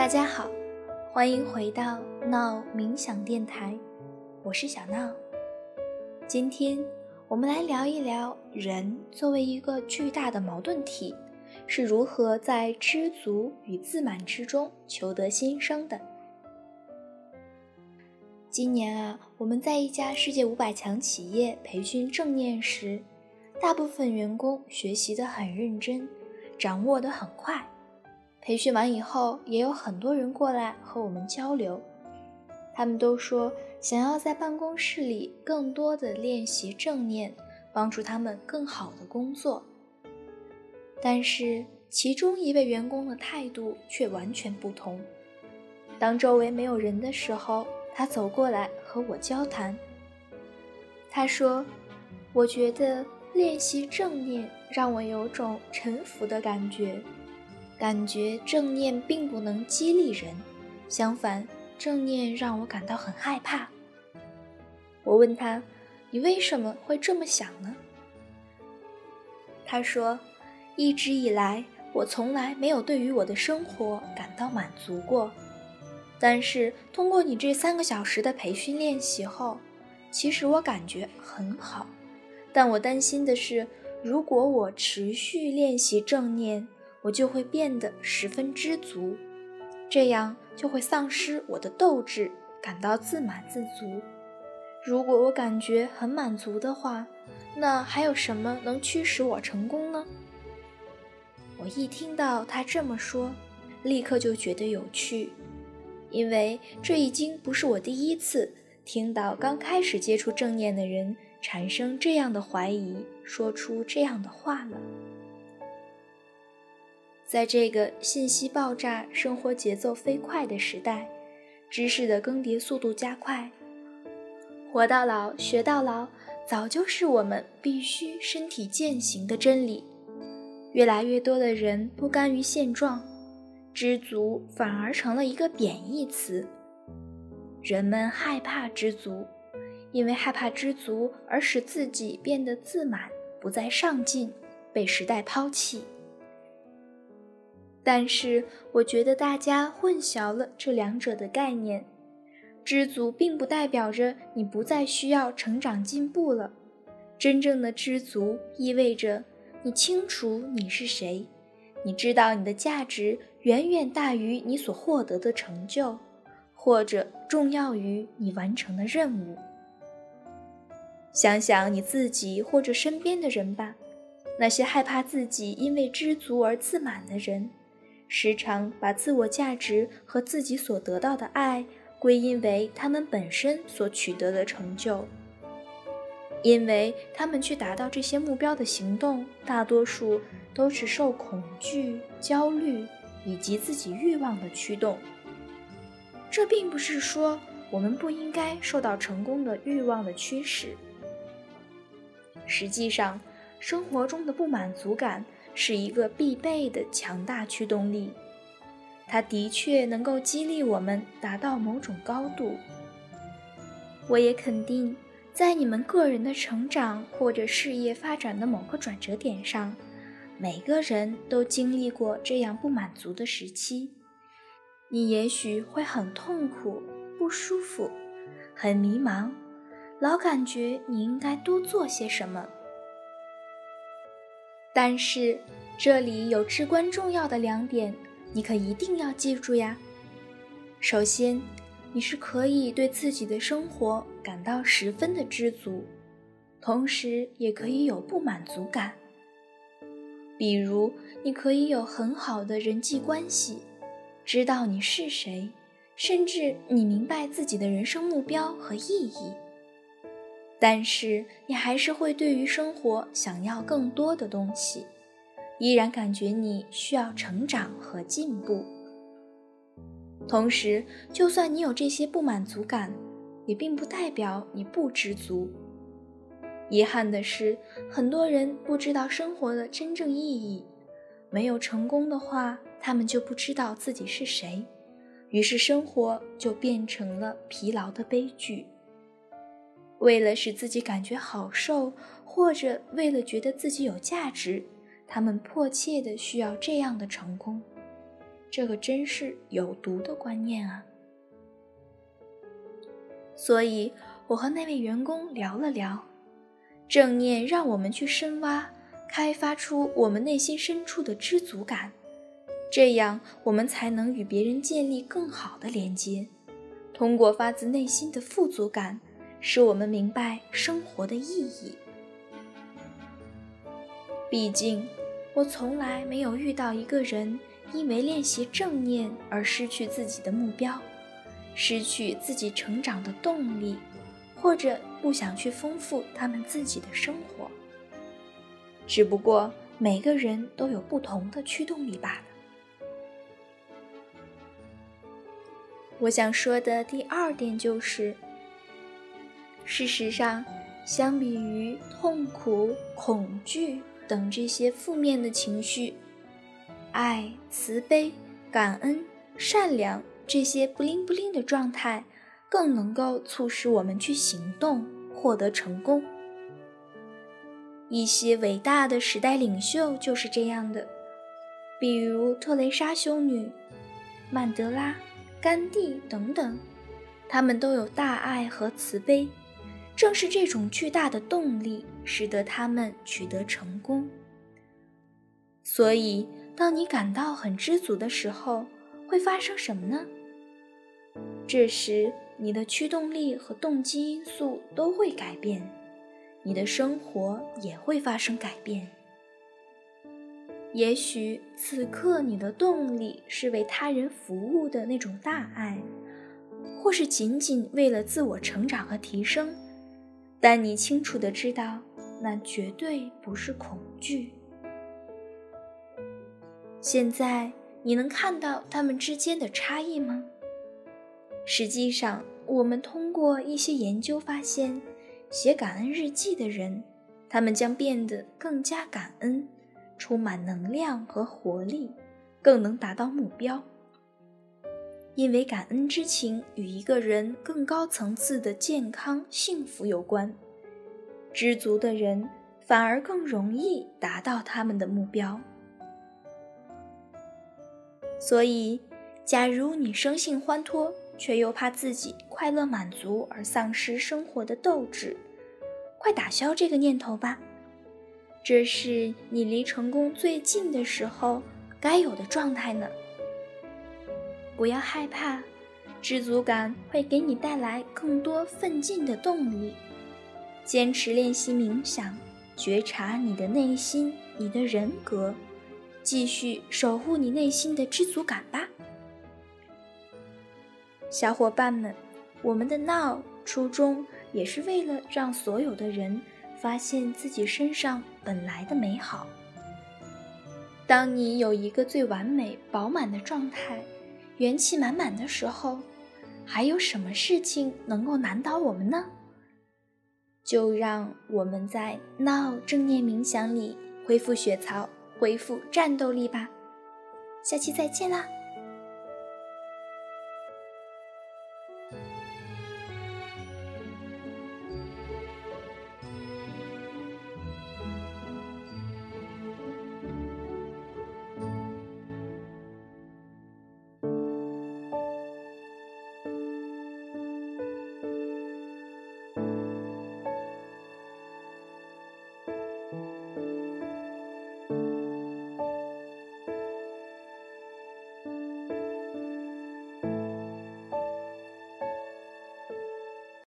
大家好，欢迎回到闹冥想电台，我是小闹。今天我们来聊一聊人作为一个巨大的矛盾体，是如何在知足与自满之中求得新生的。今年我们在一家世界500强企业培训正念时，大部分员工学习得很认真，掌握得很快。培训完以后，也有很多人过来和我们交流，他们都说想要在办公室里更多的练习正念，帮助他们更好的工作。但是其中一位员工的态度却完全不同。当周围没有人的时候，他走过来和我交谈。他说，我觉得练习正念让我有种臣服的感觉正念并不能激励人，相反，正念让我感到很害怕。我问他，你为什么会这么想呢？他说，一直以来我从来没有对于我的生活感到满足过，但是通过你这3个小时的培训练习后，其实我感觉很好。但我担心的是，如果我持续练习正念，我就会变得十分知足，这样就会丧失我的斗志，感到自满自足。如果我感觉很满足的话，那还有什么能驱使我成功呢？我一听到他这么说，立刻就觉得有趣，因为这已经不是我第一次听到刚开始接触正念的人产生这样的怀疑，说出这样的话了。在这个信息爆炸、生活节奏飞快的时代，知识的更迭速度加快，活到老学到老早就是我们必须身体践行的真理。越来越多的人不甘于现状，知足反而成了一个贬义词。人们害怕知足，因为害怕知足而使自己变得自满，不再上进，被时代抛弃。但是我觉得大家混淆了这两者的概念。知足并不代表着你不再需要成长进步了，真正的知足意味着你清楚你是谁，你知道你的价值远远大于你所获得的成就，或者重要于你完成的任务。想想你自己或者身边的人吧，那些害怕自己因为知足而自满的人，时常把自我价值和自己所得到的爱归因为他们本身所取得的成就。因为他们去达到这些目标的行动，大多数都是受恐惧、焦虑以及自己欲望的驱动。这并不是说我们不应该受到成功的欲望的驱使。实际上，生活中的不满足感是一个必备的强大驱动力，它的确能够激励我们达到某种高度。我也肯定，在你们个人的成长或者事业发展的某个转折点上，每个人都经历过这样不满足的时期。你也许会很痛苦、不舒服，很迷茫，老感觉你应该多做些什么。但是这里有至关重要的2点，你可一定要记住呀。首先，你是可以对自己的生活感到十分的知足，同时也可以有不满足感。比如，你可以有很好的人际关系，知道你是谁，甚至你明白自己的人生目标和意义。但是你还是会对于生活想要更多的东西，依然感觉你需要成长和进步。同时，就算你有这些不满足感，也并不代表你不知足。遗憾的是，很多人不知道生活的真正意义，没有成功的话，他们就不知道自己是谁，于是生活就变成了疲劳的悲剧。为了使自己感觉好受，或者为了觉得自己有价值，他们迫切地需要这样的成功。 这可真是有毒的观念啊。所以我和那位员工聊了聊，正念让我们去深挖，开发出我们内心深处的知足感，这样我们才能与别人建立更好的连接，通过发自内心的富足感，使我们明白生活的意义。毕竟我从来没有遇到一个人因为练习正念而失去自己的目标，失去自己成长的动力，或者不想去丰富他们自己的生活。只不过每个人都有不同的驱动力罢了。我想说的第二点就是，事实上，相比于痛苦、恐惧等这些负面的情绪，爱、慈悲、感恩、善良这些不灵不灵的状态，更能够促使我们去行动，获得成功。一些伟大的时代领袖就是这样的，比如特蕾莎修女、曼德拉、甘地等等，他们都有大爱和慈悲，正是这种巨大的动力使得他们取得成功。所以当你感到很知足的时候，会发生什么呢？这时你的驱动力和动机因素都会改变，你的生活也会发生改变。也许此刻你的动力是为他人服务的那种大爱，或是仅仅为了自我成长和提升，但你清楚地知道，那绝对不是恐惧。现在你能看到它们之间的差异吗？实际上，我们通过一些研究发现，写感恩日记的人，他们将变得更加感恩，充满能量和活力，更能达到目标。因为感恩之情与一个人更高层次的健康幸福有关，知足的人反而更容易达到他们的目标。所以，假如你生性欢脱，却又怕自己快乐满足而丧失生活的斗志，快打消这个念头吧。这是你离成功最近的时候该有的状态呢。不要害怕，知足感会给你带来更多奋进的动力。坚持练习冥想，觉察你的内心，你的人格，继续守护你内心的知足感吧。小伙伴们，我们的 Now 初衷也是为了让所有的人发现自己身上本来的美好。当你有一个最完美饱满的状态，元气满满的时候，还有什么事情能够难倒我们呢？就让我们在 Now 正念冥想里恢复血槽，恢复战斗力吧。下期再见啦！